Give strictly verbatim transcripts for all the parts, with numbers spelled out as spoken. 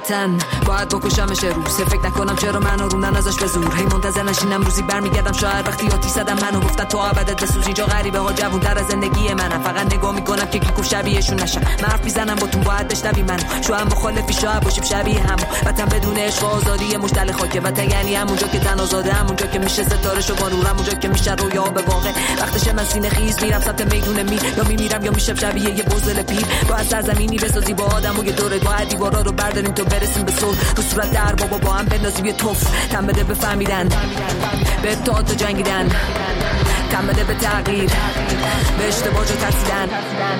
وطن باید بکشمش روز. فکر نکنم چرا منو رونن ازش به زور. هی منتظر نشینم روزی برمیگردم شاید وقتی آتیش زدم منو گفتن تو ابدت بسوز. اینجا غریبه ها جوون در از زندگی منم. فقط نگاه میکنم که کی گفت شبیهشون نشم. من حرف میزنم با تو باید بشنوی من. شاید مخالفی شاید باشیم شبیه هم. وطن بدون عشق و آزادی مشتل خاکه. وطن یعنی همونجا که تن آزاده، همونجا که میشه ستاره شو با نور، همونجا که میشه رویا به واقع. وقتشه من سینه خیز میرم سمت میدون میر. یا میمیرم یا میشم شبیه یه بزل پیر. باید سرزمینی بسازی با آدم و یه دوره باید دیوارا رو برداریم تا برسیم به صلح. رو صورت در بابا با هم بندازیم یه توف. تن بده بفهمیدن به تئاتر جنگیدن، تن بده به تغییر، به اشتباه جو ترسیدن.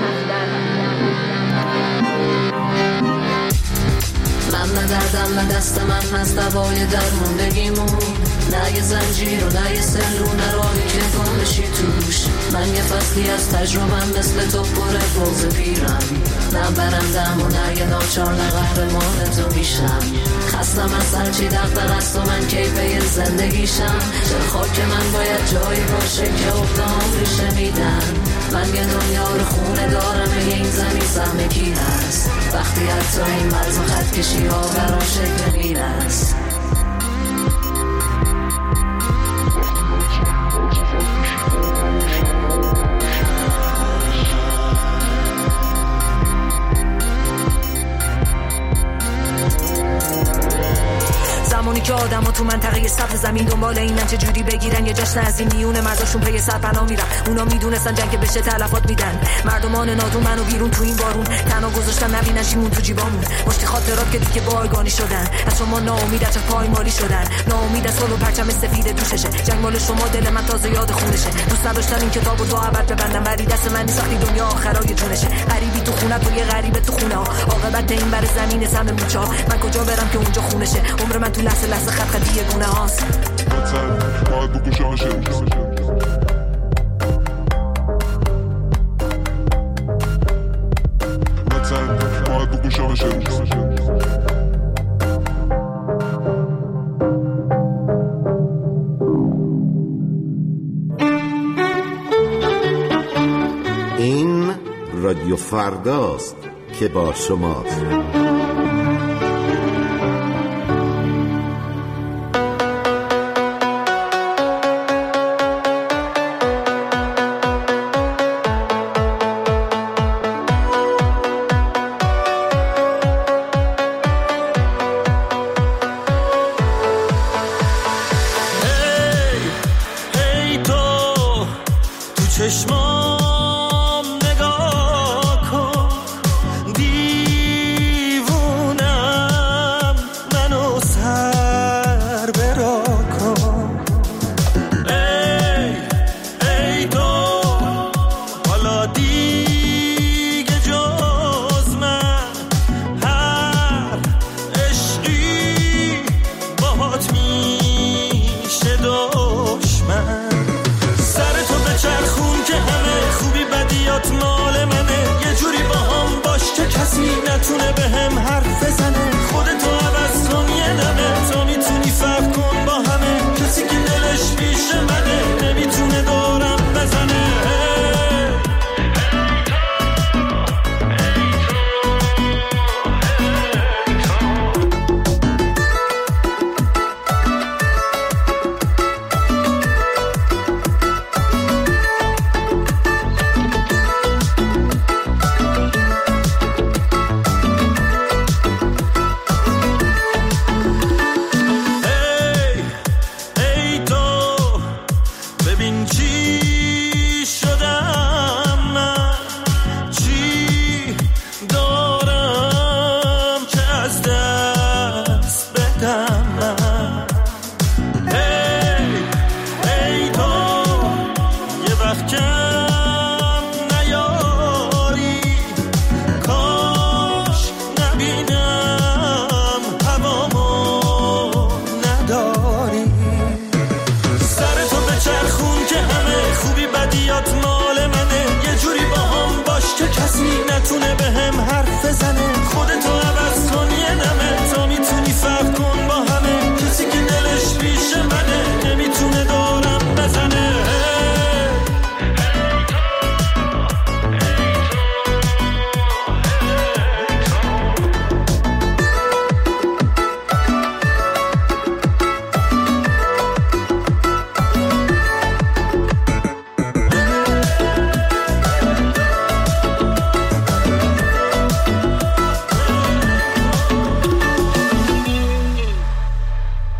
من نه دردم نه دست من از دوای درموندگیمون، نه یه زنجیر و نه یه سلو، نه راهی که گم بشی توش. من یه فصلی از تجربم مثل تو پر بغض پیرم، نه برندم و نه یه ناچار، نه قهرمان تو میشم. خستم از سرچی دقدق است و من کیفه زندگیشم. چرا خاک من باید جایی باشه که اقدام ریشه میدن. من یه دنیا رو خونه دارم، به این زمین سهم کی هست وقتی حتی این مرز و خط کشی ها برام شکل میرست. زمانی که آدم ها تو منطقه سطح زمین دنبال اینن چه جوری بگیرن یه جشن از این میونه مرداشون پی سر پناه میرن. اونا میدونستن جنگ بشه تلفات میدن. مردمان نادون منو بیرون تو این بارون تنها گذاشتن نبینن چیمون تو جیبامون. مشتی خاطرات که دیگه بایگانی شدن. از شما ناامید از پایمالی شدن، ناامید از صلح و پرچم سفید دوششه. جنگ مال شما دل من تازه یاد خونشه. دوست نداشتم این کتابو تو ابد ببندم ولی دست من نیست وقتی دنیا آخرای جونشه. غریبی تو خونه تو یه غریبه تو خونه ها. عاقبت این بر زمین سم موچا. من کجا برم که اونجا خونشه. عمر من تو لحظه لحظه خط خطی گونه هاست. وطن باید بکشمش روز. وطن باید بکشمش روز. این رادیو فرداست که با شماست. چشمام نگاه کن، دیوانه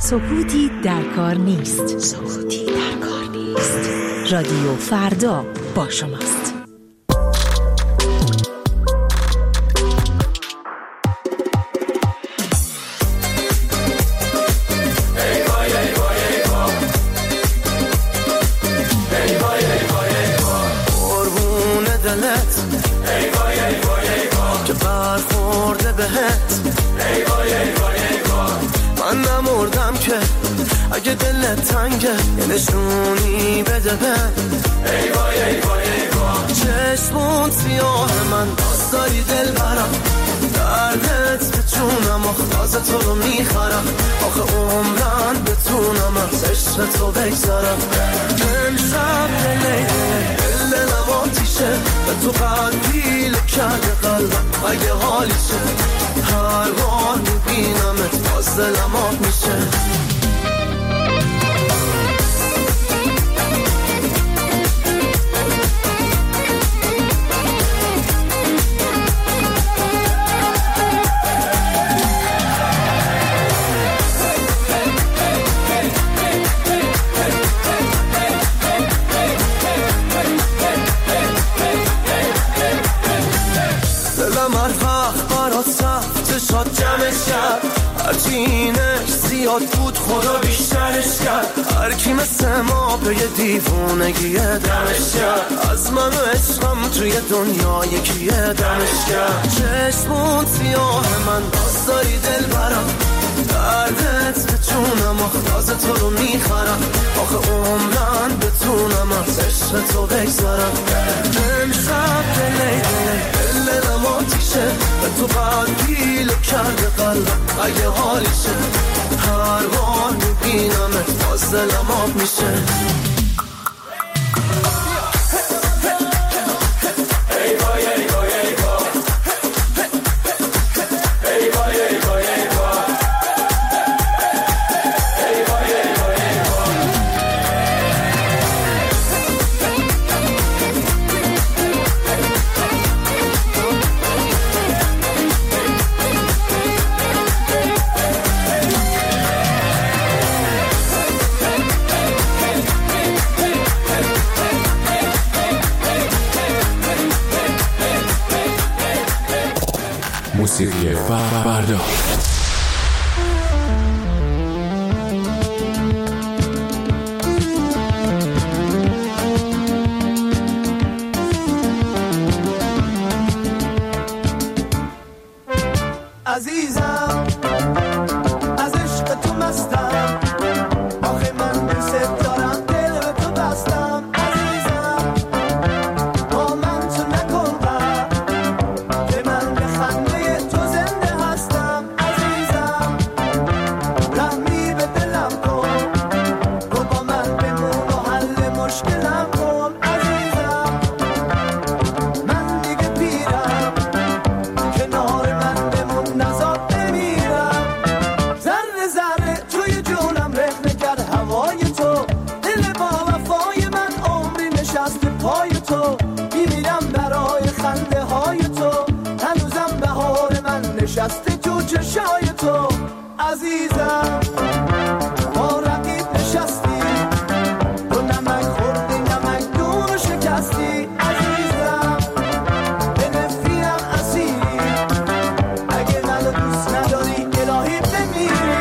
سکوتی در کار نیست. سکوتی در کار نیست. رادیو فردا با شماست. اگه دلت تنگه یه نشونی بده من. ای وای ای وای ای وای چشمون سیاه من باز داری دل برم، دردت به جونم آخاز تو رو میخرم، آخه عمرن بتونم از عشق تو بگذارم. امشب لیله دلم آتیشه به تو قلبی کرده قلبم، اگه حالیشه هر بار میبینمت باز دلم آب میشه. شاد جمعش کرد هرچی اینش زیاد بود خدا بیشترش کرد، هر کی مثل ما به یه دیوونگی دمش کرد، از من و عشقم توی دنیا یکیه دمش کرد. چشمون سیاه من باز داری دل برم، دردت به جونم آخاز تو رو میخرم، آخه عمرن بتونم از عشق تو بگذارم. امشب دلی دلی دلم آتیشه به تو قلبی کرده قلبم، اگه حالیشه هر بار میبینمت باز دلم آب میشه. موسیقی فردا. عزیزم از عشق تو مستم، آخه من دوست دارم دل به تو بستم. عزیزم با من تو نکن قهر، به من بخنده تو زنده هستم. عزیزم رحمی به دلم کن، تو با من بمون و حل مشکلم کن. عزیزم من دیگه پیرم، کنار من بمون نزاد بمیرم. ذره ذره توی جونم رخنه کرد هوای تو، دل با وفای من عمری نشست پای تو. میمیرم برای خنده های تو، هنوزم بهار من نشسته تو چشای تو. عزیزم ما رقیب نشستی، تو نمک خوردی نمک دون شکستی. عزیزم به نفرینم اسیری، اگه منو دوست نداری الهی بمیری.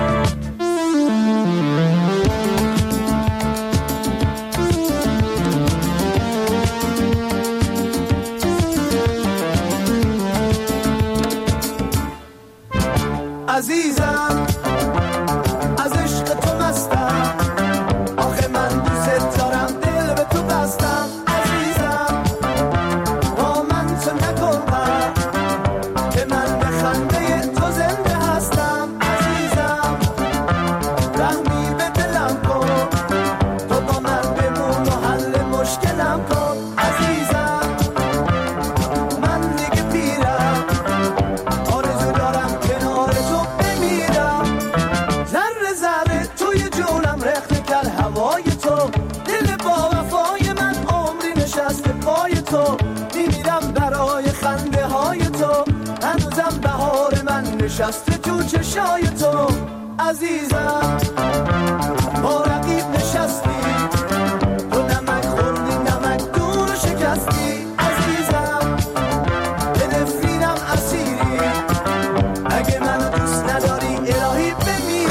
عزیزم از عشق تو مستم، آخه من دوست دارم دل به تو بستم. عزیزم با من تو نکن قهر، که من به خنده تو زنده هستم. عزیزم رحمی به دلم کن، تو با من بمون و حل مشکلم کن. عزیزم من دیگه پیرم، آرزو دارم کنار تو بمیرم. ذره ذره توی جونم رخنه کرد هوای تو، دل با وفای من عمری نشسته پای تو. میمیرم برای خنده های تو، هنوزم بهار من نشسته تو چشای تو. عزیزم با رقیب نشستی تو نمک خوردی نمک دون شکستی عزیزم به نفرینم اسیری اگه منو دوست نداری الهی بمیری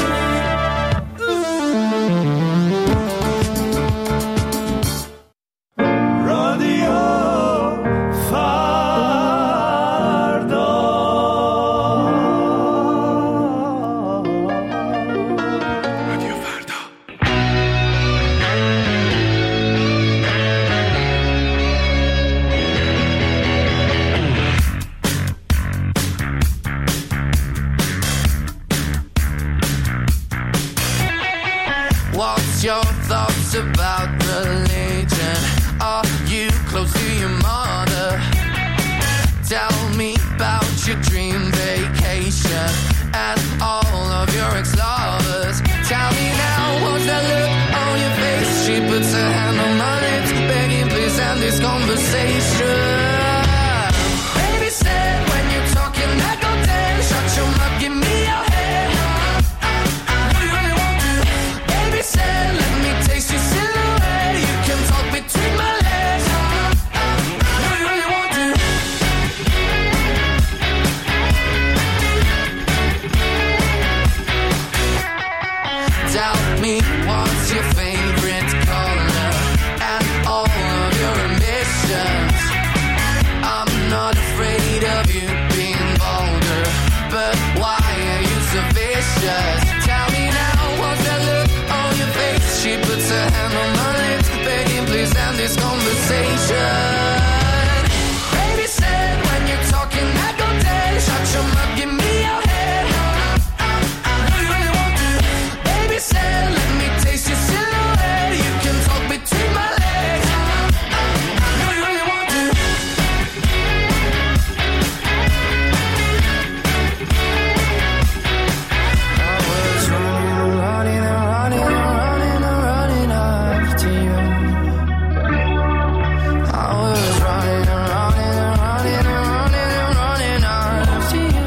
رادیو your thoughts about religion? Are you close to your mother? Tell me about your dream vacation and all of your ex-lovers. Tell me now, what's that look on your face? She puts her hand on my lips, begging please end this conversation. Baby said when you're talking I go dead. Shut your mouth, give me your head. Said, let me taste your silhouette. You can talk between my legs. Do you really want to? Tell me what's your favorite color and all of your ambitions. I'm not afraid of you being vulgar, but why are you so vicious? Tell me now, what's that look? She puts her hand on my lips, begging please end this conversation. Baby said when you're talking I go dead. Shut your mouth, give me your head. Do you really want to? Baby said let me taste your silhouette. You can talk between my legs. Do you really want to? I was running, running, running, running. After you, I was running and running and running and running and running after you.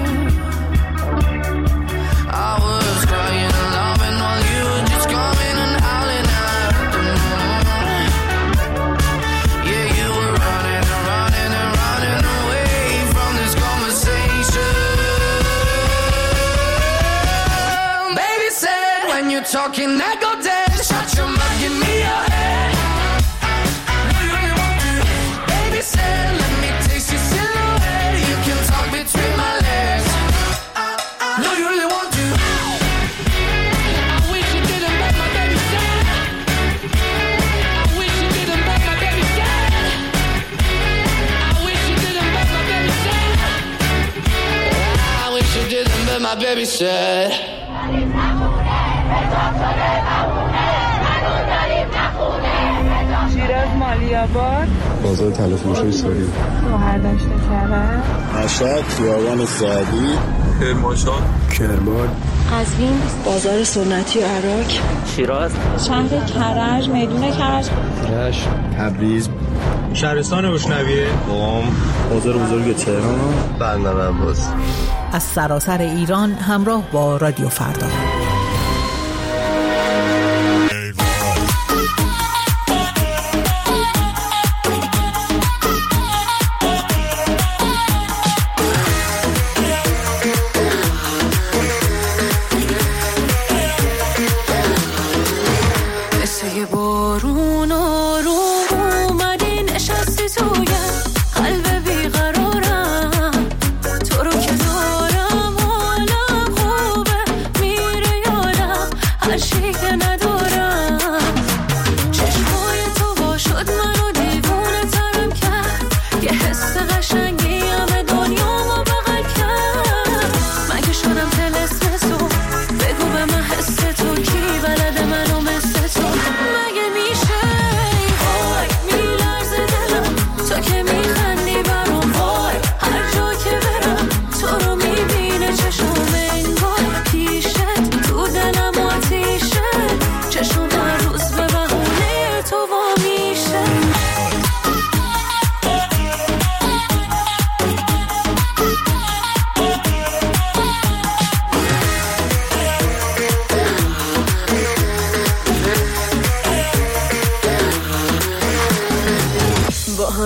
I was crying and loving while you were just coming and howling after me. Yeah, you were running and running and running away from this conversation. Baby said when you're talking I go dead. Shut your mouth, give me your head. Do you really want to? Baby said, let me taste your silhouette. You can talk between my legs. Do you really want to? I wish you didn't make my baby sad. I wish you didn't make my baby sad. I wish you didn't make my baby sad. I wish you didn't make my baby sad. شیراز مالی‌آباد بازار تلفروش ساری شوهر داشته کرده مشهد خیابان سعدی کرمانشاه کرمان قزوین بازار سنتی عراق شیراز شهر کرج میدون کرج رشت تبریز شهرستان روشنویه قم بازار بزرگ تهران بندر عباس. از سراسر ایران همراه با رادیو فردا. میره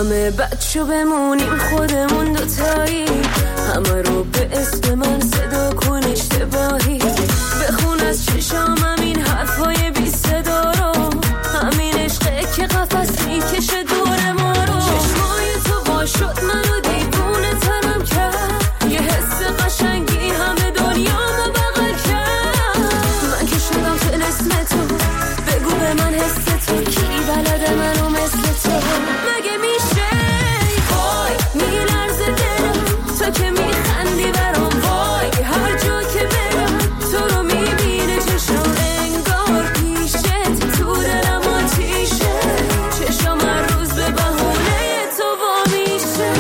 همه بچه بمونیم خودمون دوتایی، همه رو به اسم من صدا کن اشتباهی، بخون از چشامم این حرفای بی صدا رو، همین عشقه که قفس میکشه دور ما رو. چشمای تو با شد منو دیوونه ترم کرد، یه حس قشنگی همه دنیامو بغل کرد. من که شدم طلسم تو، بگو به من حس تو، کی بلده منو مثل تو؟ مگه میشه؟ وای میلرزه دلم تو که میخندی برام، وای هر جا که برم تو رو میبینه چشم، انگار پیشت تو دلم آتیشه، چشم هر روز به بهونه تو وا میشه.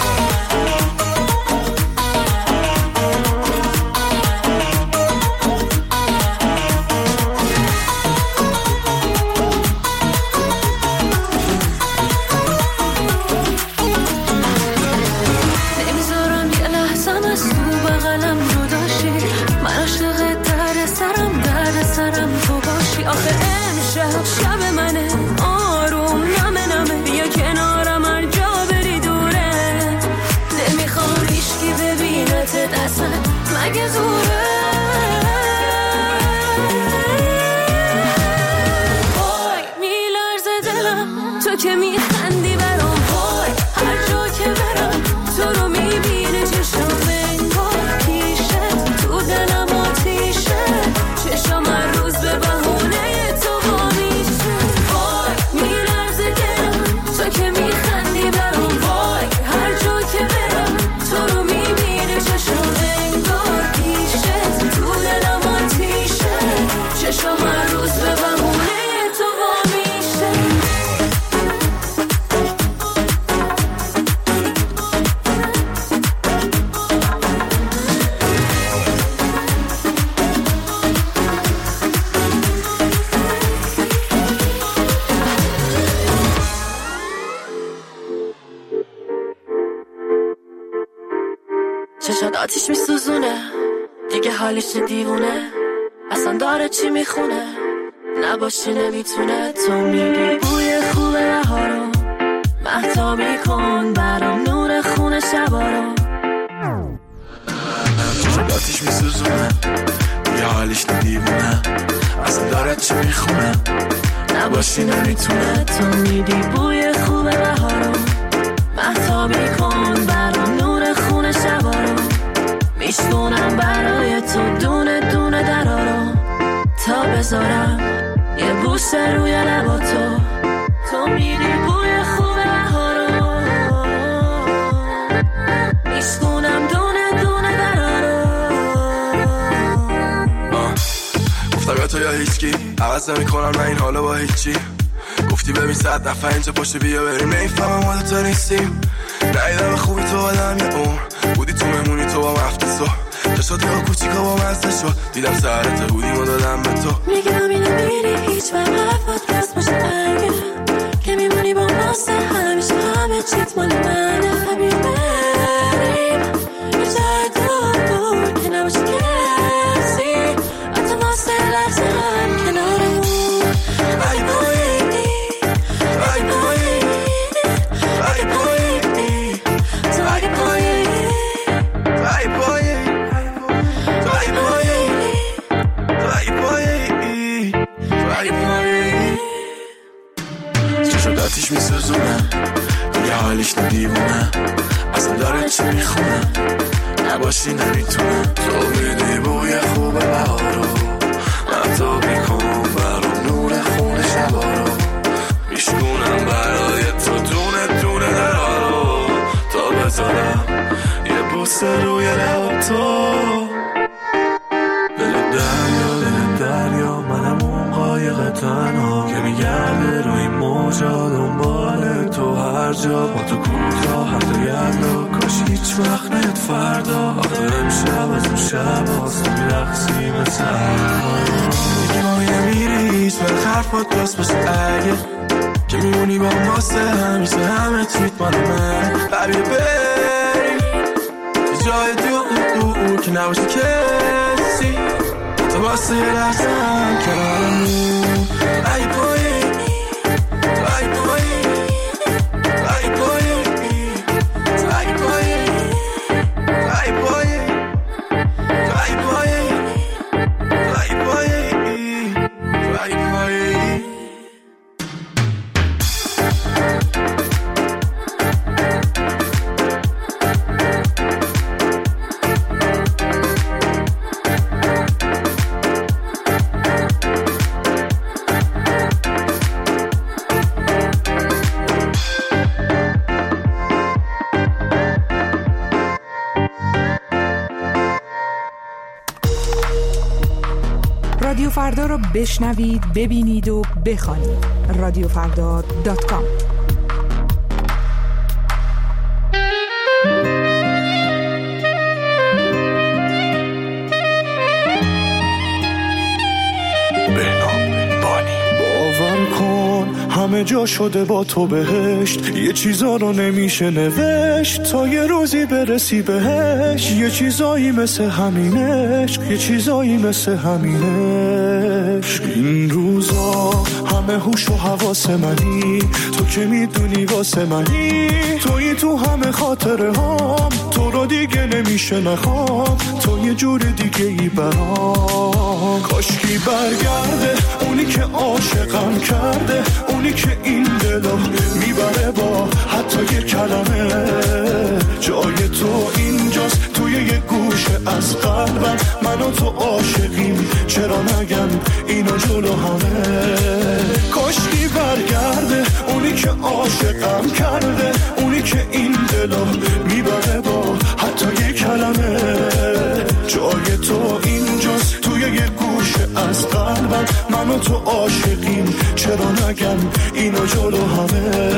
نمیذارم یه لحظم از تو بغلم جداشی، من عاشق درد سرم درد سرم تو باشی. آخه امشب شب منه آروم نمه نمه، بیا کنارم هر جا بری دوره، نمیخوام هیچکی ببینت اصلا مگه زوره. وای میلرزه دلم تو که میخندی برام، وای هر جا که برم تو رو میبینه چشم، انگار پیشت تو دلم آتیشه، چشم هر روز به بهونه تو وا میشه. وای میلرزه دلم تو که میخندی برام، وای هر جا که برم تو رو میبینه چشم، انگار پیشت تو دلم آتیشه، چشم هر روز به بهونه تو وا میشه. چشات آتیش میسوزونه دیگه، حالیش دیوونه اصلا داره چی میخونه، نباشی نمیتونه. تو میگی بوی خوب بهارو، مهتابی کن برام نور خونه شبا رو. چشات آتیش میسوزونه دیگه، حالیش دیوونه اصلا داره چی میخونه، نباشی نمیتونه. تو میگی بوی خوب بهارو، مهتابی کن برام نور خونه شبا رو، میشکنم برای تو دونه دونه درا رو، تا بذارم یه بوسه روی لبا تو. تو میری بوی خوب بهارو، میشکنم دونه دونه درا رو. گفتم یا تو یا هیچکی، عوض نمی کنم نه این حالا با هیچی. گفتی ببین صد نفر اینجا پشت بیا بریم، نمیفهمم ما دوتا نیستیم. ندیدم خوبی تو آدم یه عمر بودی، تو مهمونی تو با مفتسو چشات یا کوچیکا با مزده شد، دیدم سرت بودیم و دادم به تو. میگم اینو میری هیچ وقت حرفات راست باشه، اگه که میمونی با ماسه همیشه همه چیت مال منه. حبیب بریم یه جای دور که نباشه کسی، حتی واسه لحظه هم کنارمون. ای بایی ای بایی ای بایی تو اگه پایی ای بایی ای بایی ای بایی ای بایی. چشات آتیش میسوزونه دیگه، حالیش دیوونه اصلا داره چی میخونه، نباشی نمیتونه. تو میدی بوی خوب بهارو، مهتابی کن برام نور خونه شبا رو، میشکنم برای تو دونه دونه درا رو، تا بذارم یه بوسه روی لب تو. دل دریا دل دریا منم اون قایق تنها که میگرده روی موجا دنبال تو هر جا، با تو کوتاه حتی یلا کاش هیچ وقت نیاد فردا. آخه امشب از اون شب هاست میرقصی مثل میگی ما یه میری هیچ وقت حرفات راست باشه، اگه که میمونی با ماسه همیشه همه چیت مال من. ببین بریم یه جای دور که نباشه کسی، تو واسه یه لحظه هم کنارمون. ای بایی ای بایی ای بایی رادیو فردا رو بشنوید، ببینید و بخوانید. رادیو فردا دات کام. همه جا شده با تو بهشت، یه چیزا رو نمیشه نوشت تا یه روزی برسی بهش. یه چیزایی مثل همینش، یه چیزایی مثل همینش. این روزا همه هوش و حواس منی، تو که میدونی واسه منی. تویی تو همه خاطره هام، تو رو دیگه نمیشه نخوام، تو یه جور دیگه ای برام. کاشکی برگرده اونی که عاشقم کرده، اونی که این دلو میبره با حتی یه کلمه. جای تو اینجاست توی یه گوشه از قلبم، من و تو عاشقیم چرا نگم اینو جلو همه. کاشکی برگرده اونی که عاشقم کرده، اونی که این دلو میبره با حتی یه کلمه. جای تو اینجاست توی یه گوشه از قلبم، من و تو عاشقیم چرا نگم اینو جلو همه.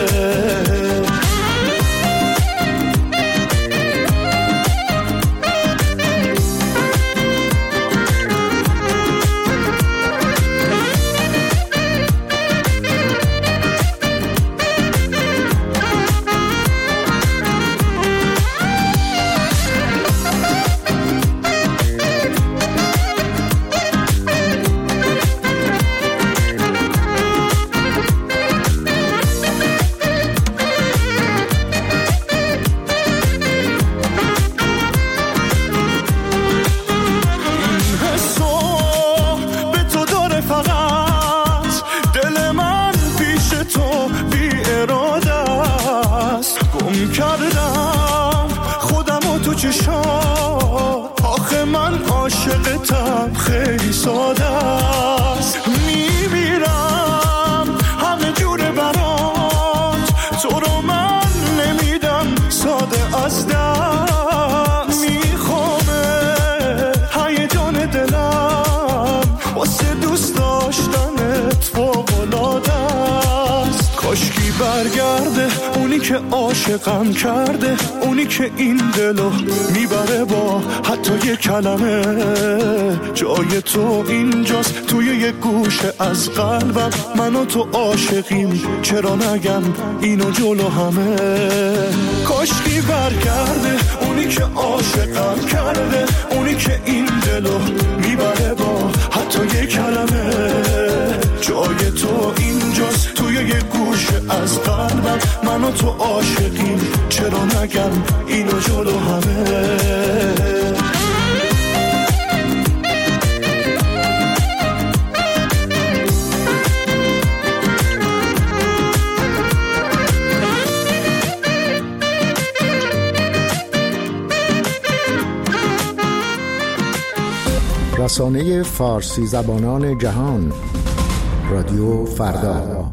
آخه من عاشقتم خیلی ساده است. میمیرم همه جوره برات، تو رو من نمیدم ساده از دست. میخوامه هیجان دلم واسه دوست داشتنت فوق‌العاده است. کاشکی برگرده اونی که عاشقم کرده، اونی که این دلو میبره با حتی یه کلمه. جای تو اینجاست توی یه گوشه از قلبم، من و تو عاشقیم چرا نگم اینو جلو همه. کاشکی برگرده اونی که عاشقم کرده، اونی که این دلو میبره با حتی یه کلمه. جای تو اینجاست توی یه گوشه از قلبم، من و تو عاشقیم چرا نگم اینو جلو همه. رسانه فارسی زبانان جهان، رادیو فردا.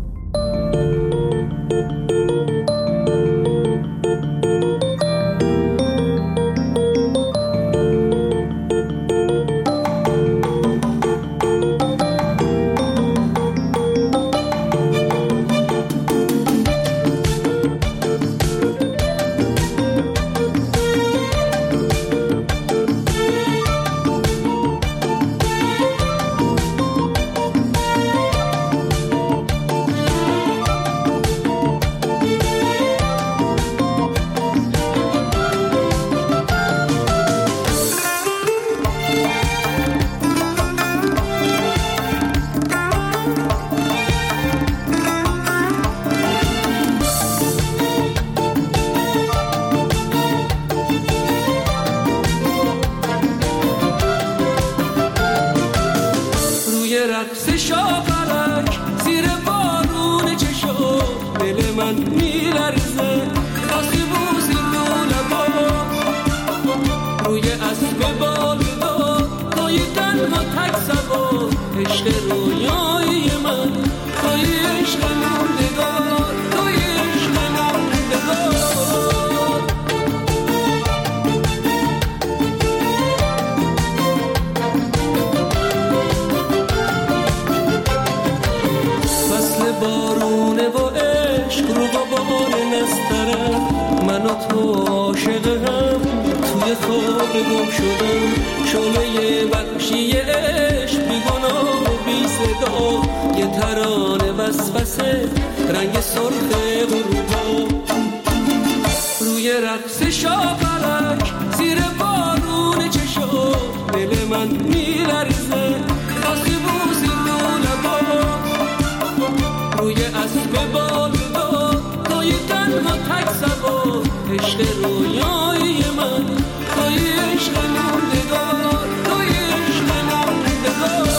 نسترم من و تو عاشقم توی خواب گم شدم شعله وحشی عشق بیگناه و بی صدا یه ترانه وسوسه رنگ سرخ غروبا روی رقص شاپرک زیر بارون چشم دل من میلرزه وقتی بوسی رو لبا روی اسب بالدا توی تنها تک سبا عشق رویایی من توی عشق موندگار توی عشق موندگار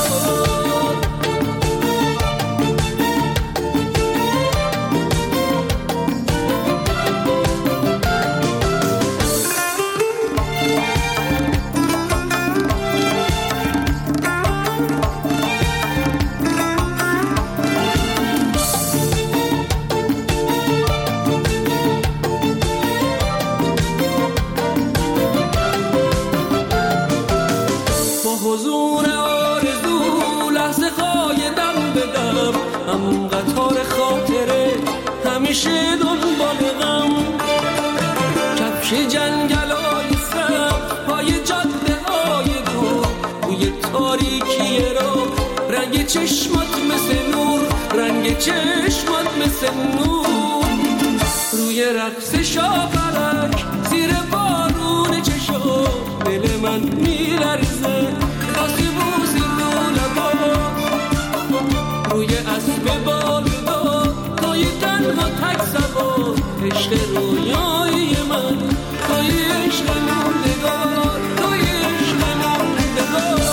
همیشه دنبال غم کفش جنگلای سبز پای جاده های دور بوی تاریکی را رنگ چشمات مثل نور رنگ چشمات مثل نور روی رقص شاپرک زیر بارون چشم دل من میلرزه وقتی بوسی رو لبا روی اسب بالدا توی تنها تک سبا عشق رویایی من توی عشق موندگار توی عشق موندگار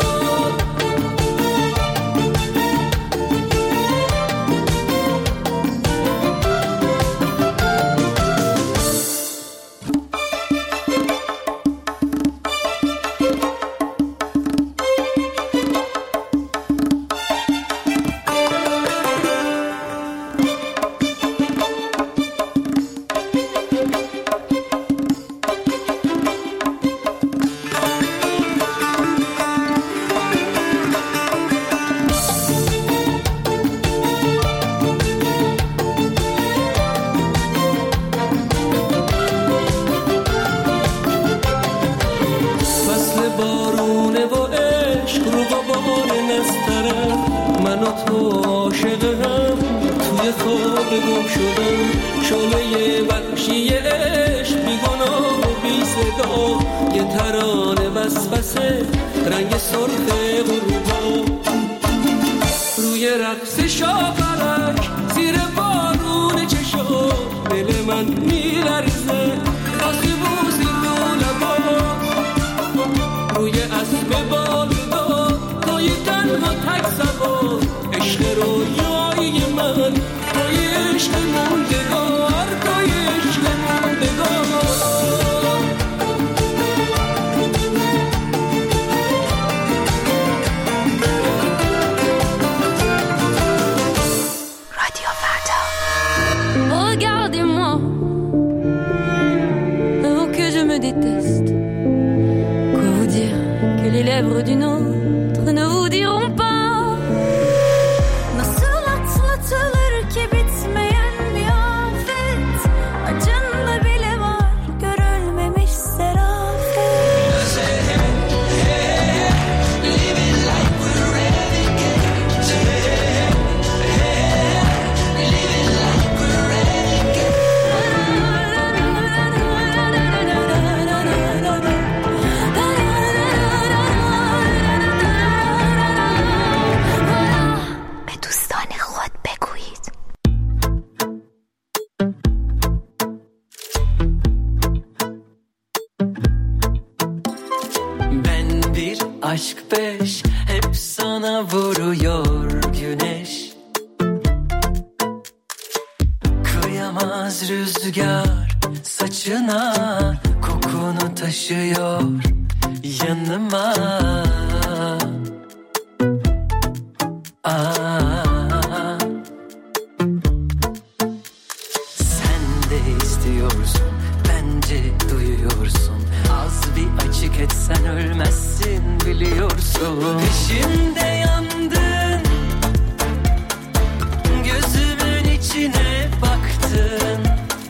Peşimde yandın, gözümün içine baktın.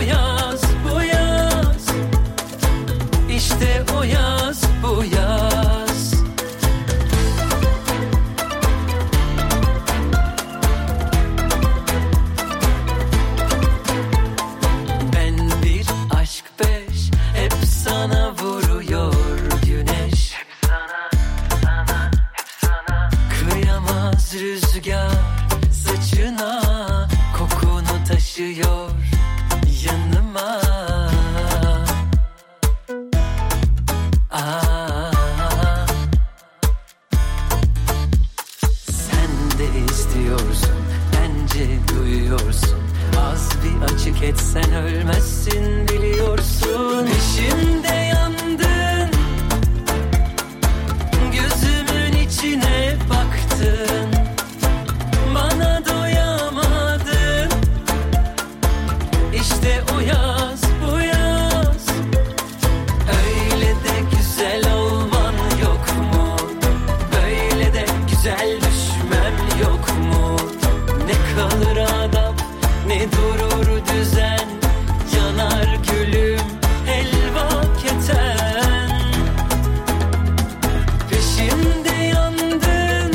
o yaz, bu yaz. İşte o yaz, bu yaz. Ben bir aşk beş, hep sana vuruyor güneş. Hep sana, sana, hep sana. Kıyamaz rüzgar saçına, kokunu taşıyor yanıma. Aa, sen de istiyorsun, bence duyuyorsun. Az bir açık etsen ölmezsin biliyorsun. Peşimde yandın, gözümün içine baktın, bana doyamadın. İşte o yaz, bu yaz. Öyle de güzel olman yok mu? Böyle de güzel düşmem yok mu? Ne kalır adab, ne durur düzen. Yanar gülüm, helva keten. Peşimde yandın,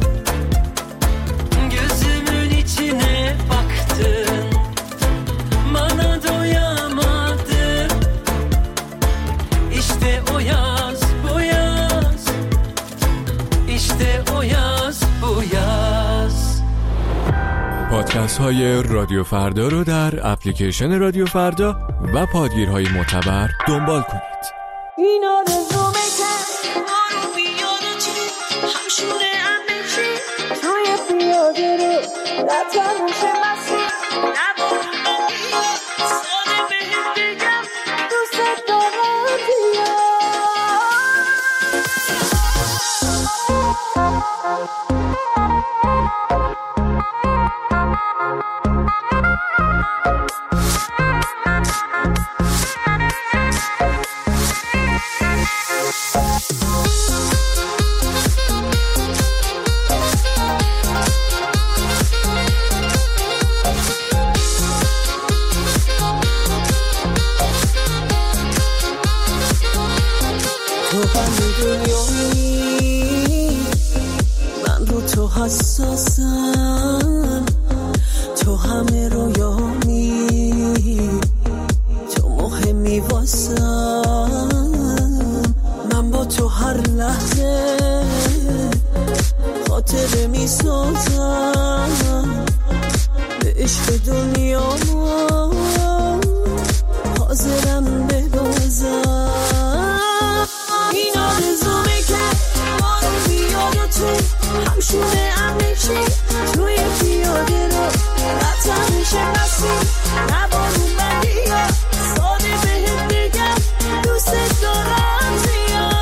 gözümün içine baktın, bana doyamadın. İşte o yaz, bu yaz. İşte o yaz, bu yaz. پادکست های رادیو فردا رو در اپلیکیشن رادیو فردا و پادگیرهای معتبر دنبال کنید. این آرزومه که ما رو بیاده چی همشونه هم نشی توی پیاده رو نتنوشه مسیر نبارو بگیر ساده بهت بگم دوست دارم بیا. تو همه دنیایی، من رو تو حساسم. تو همه رویانی، تو مهمی واسم. من با تو هر لحظه خاطره می سازم. به عشق دنیا حاضرم ببازم. این آرزومه که ما رو بیاد و تو همشونه هم نشی توی پیاده رو رفتن میشه مسیر نبارون بندی ها ساده بهت بگم دوست دارم زیاد.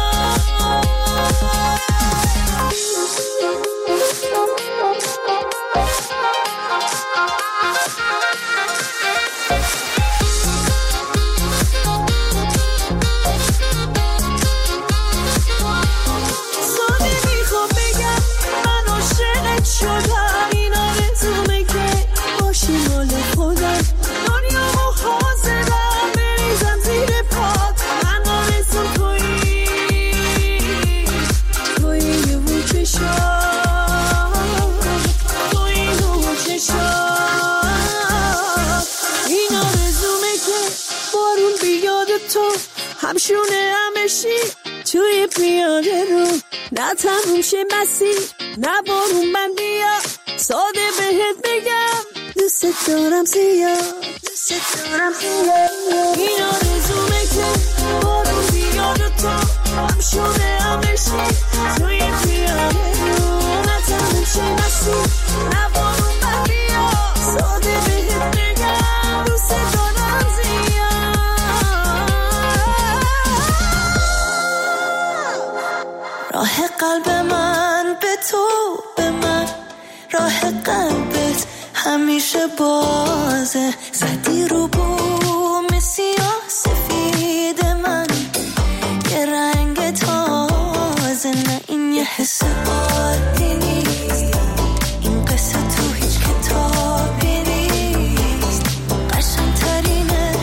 همشونه همشی توی پیاده رو نتموم شه مسیر نبارون من بیا ساده بهت بگم دوست دارم زیاد دوست دارم زیاد. این آرزومه که بارون بیاد و تو همشونه همشی توی پیاده رو نتموم شه مسیر نبارون من بیا ساده بهت بگم دوست دارم زیاد. راه قلب من به تو به من راه قلبت همیشه بازه زدی رو بوم سیاه سفید من یه رنگ تازه نه این یه حس عادی نیست این قصه تو هیچ کتابی نیست قشنگ‌ترینه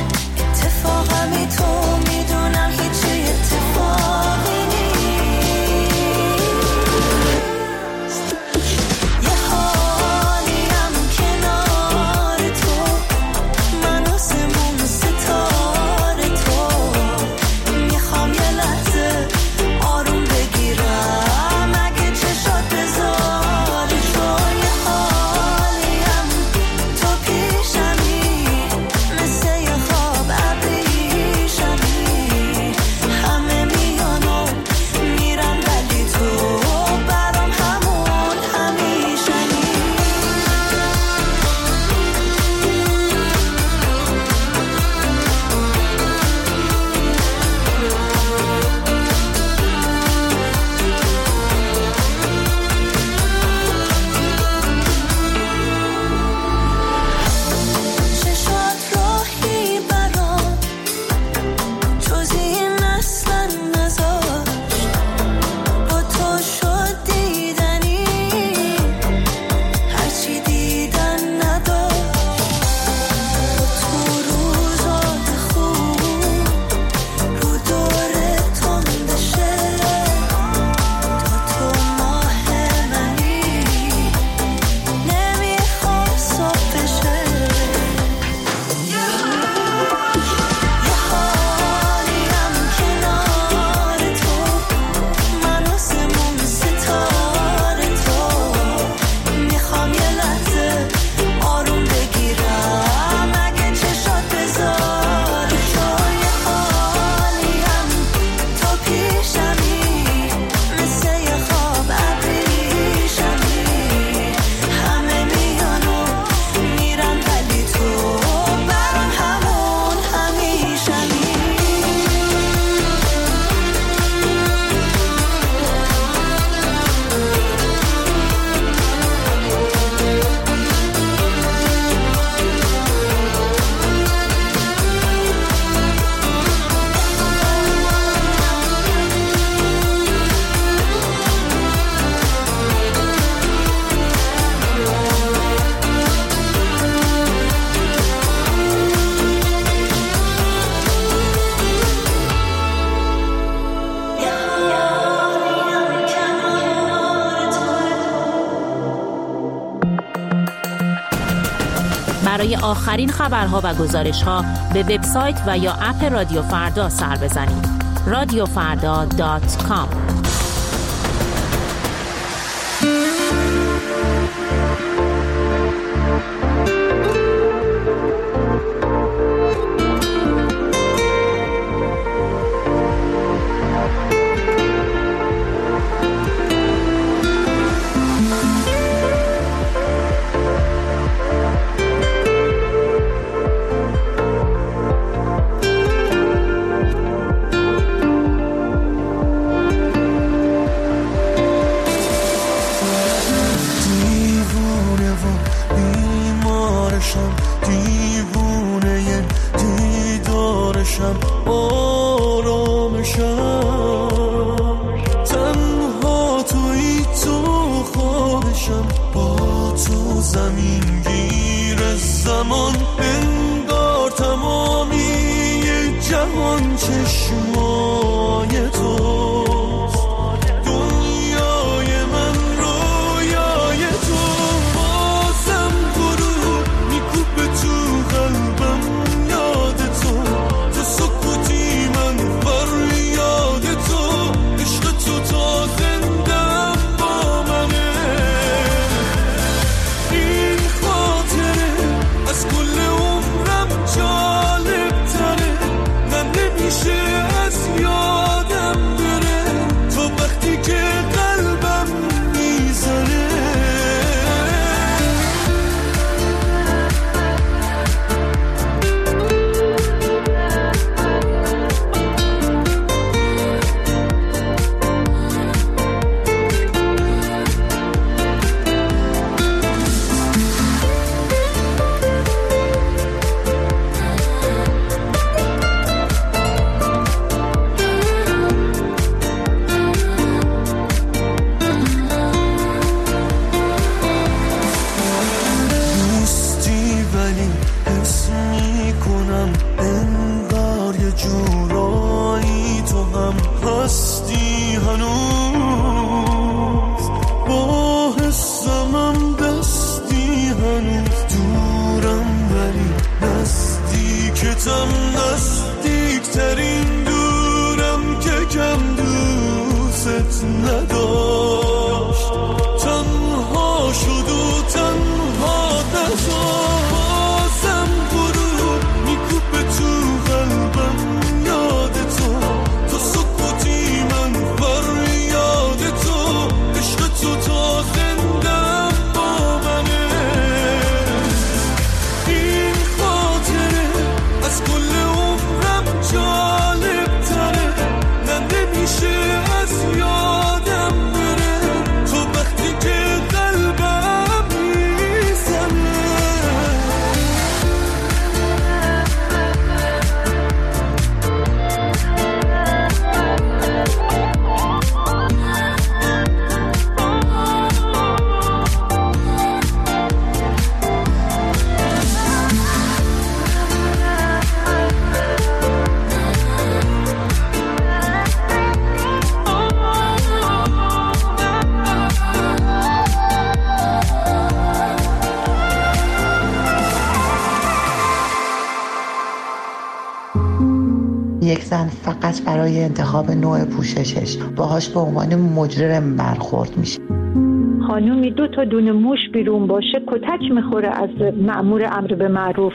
آخرین خبرها و گزارش‌ها به وبسایت و یا اپ رادیو فردا سر بزنید. رادیو فردا دات کام. یک زن فقط برای انتخاب نوع پوششش باهاش به عنوان مجرم برخورد میشه. خانومی دو تا دونه موش بیرون باشه کتک میخوره از مأمور امر به معروف.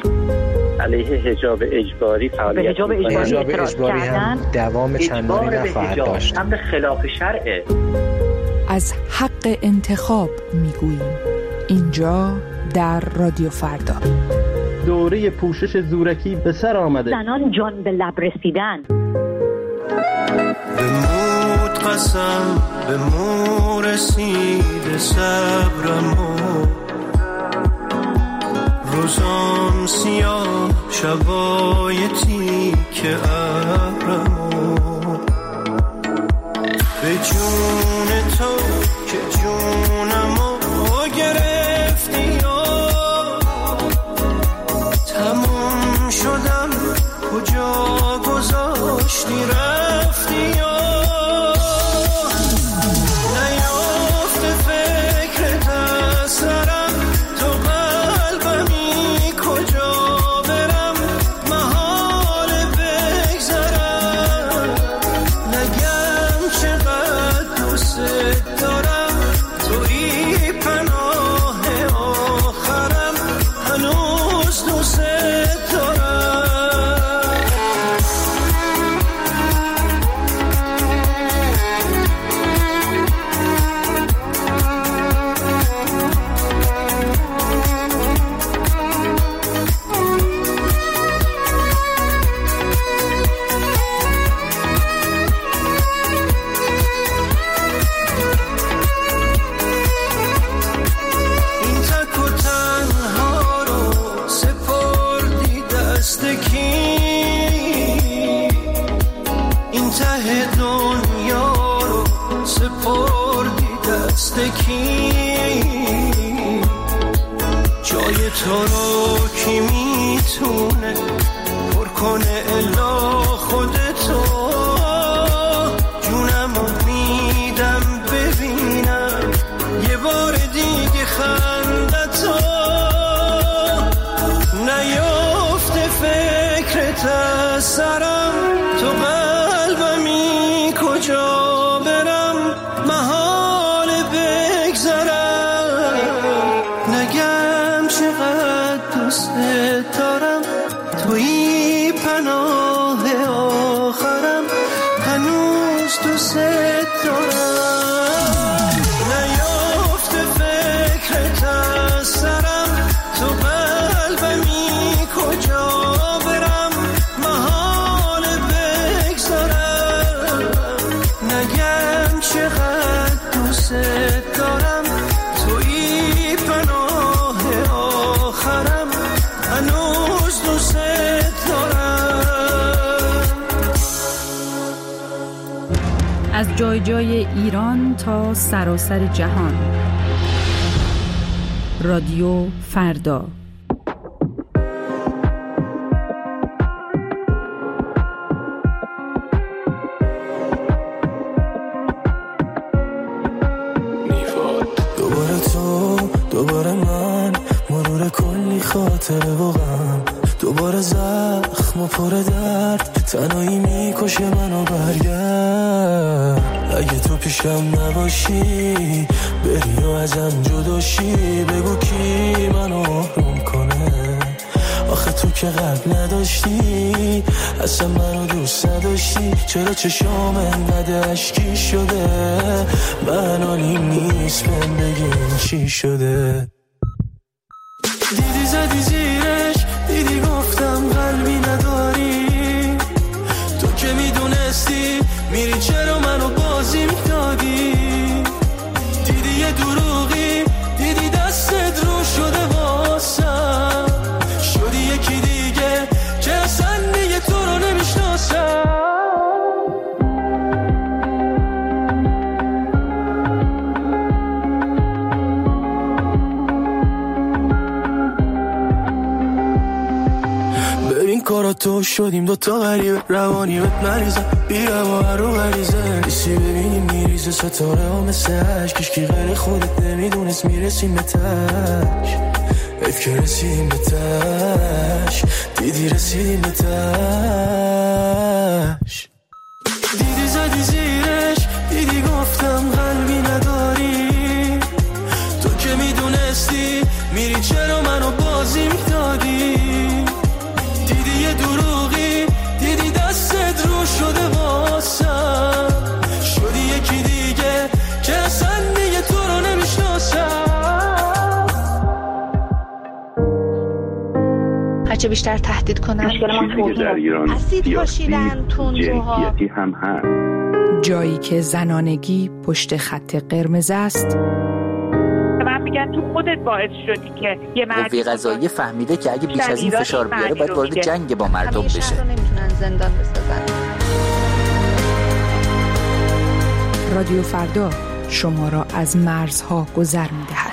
علیه حجاب اجباری فعالیت به حجاب اجباری, حجاب اجباری هم دوام چندانی نخواهد داشت. امر خلاف شرعه. از حق انتخاب میگوییم اینجا در رادیو فردا. دوره پوشش زورکی به سر آمده. زنان جان به لب رسیدن. به مود قسم به مو رسید صبرمو، روزام سیاه شبای تیک ابرمو، به جون تو که جونمو گرفتی و تموم شدم کجا گذاشتی رفتی و نیافته فکرت از سرم تو قلبمی کجا کی جای تو رو کی میتونه پر کنه الا خودتو جونمو میدم ببینم یه بار دیگه خندتو نیافته فکرت از سرم تو قلبمی کجا برم محال بگذرم نگم چقدر دوست دارم توی پناه آخرم هنوز دوست دارم نیافته فکرت از سرم تو قلبمی کجا برم محال بگذارم نگم چقدر دوست دارم توی پناه آخرم هنوز دوست دارم از جای جای ایران تا سراسر جهان رادیو فردا دوباره تو دوباره من مرور کلی خاطره و غم دوباره زخم و پر درد تنهایی میکشه منو برگرد اگه تو پیشم نباشی بری و ازم جداشی بگو کی منو آروم کنه آخه تو که قلب نداشتی اصلا منو دوست نداشتی چرا چشام انقدر اشکی شده من آنیم نیست من بگیم چی شده دیدی زدی زیرش دیدی گفتم قلبی نداری تو که میدونستی میری چرا منو بازی میدادی دیدی یه دروغی دیدی دستت رو شده واسم شدی یکی دیگه که اصلا دیگه تو رو نمیشناسم کارا تو شدیم دوتا غریبه روانی بهت مریضم بیرم و هر رو غریزه ایسی ببینیم میریزه ستاره ها مثل عشق کشکی غیر خودت نمیدونست میرسیم به تش حیف که رسیدیم به تش دیدی رسیدیم به تش دیدی زدی زیرش دیدی گفتم قلبی نداری تو که میدونستی میری چرا منو بازی میدادی دیدی یه دروغی دیدی دستت رو شده واسم شدی یکی دیگه که اصلا دیگه تو رو نمیشناسم هرچه بیشتر تهدید کنن چیزی که در ایران سیاسی جنسیتی هم هست جایی که زنانگی پشت خط قرمز است من میگن تو خودت باعث شدی که یه مرد قوه قضاییه فهمیده که اگه بیش از این فشار بیاره باید وارد جنگ با مردم بشه شهر رو نمیتونن زندان بسازن رادیو فردا شما را از مرزها گذر می‌دهد.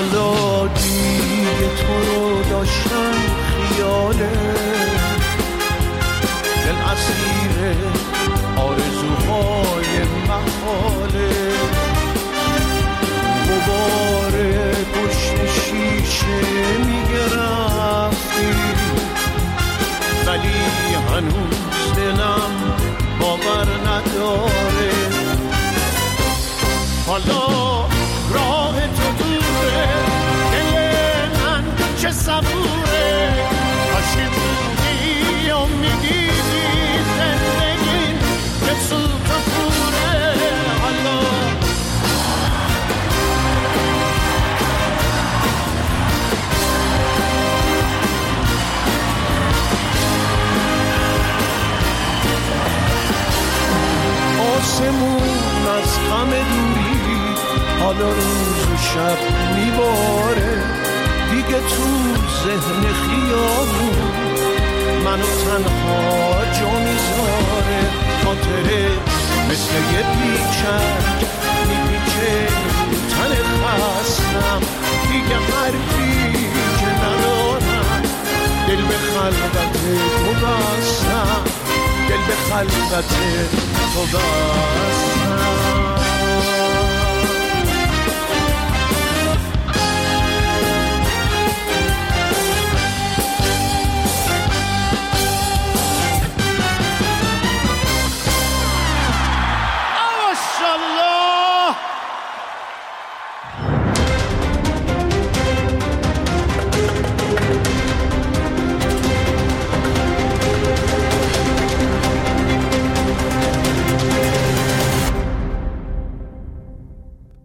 حالا دیگه تو رو داشتم خیاله، دل اسیر آرزوهای محاله، دوباره پشت شیشه میگه رفتی، ولی هنوز دلم باور نداره. حالا راه تو دوره، دل من چه صبوره، کاشی بودی و میدیدی زندگی که سوت و پوره. حالا آسمون از غم دوری حالا روز و شب میباره، دیگه تو ذهن خیابون منو تنها جا میذاره. خاطره مثل یه پیچک میپیچه تن خستم، دیگه حرفی که ندارم، دل به خلوت تو بستم، دل به خلوت تو بستم.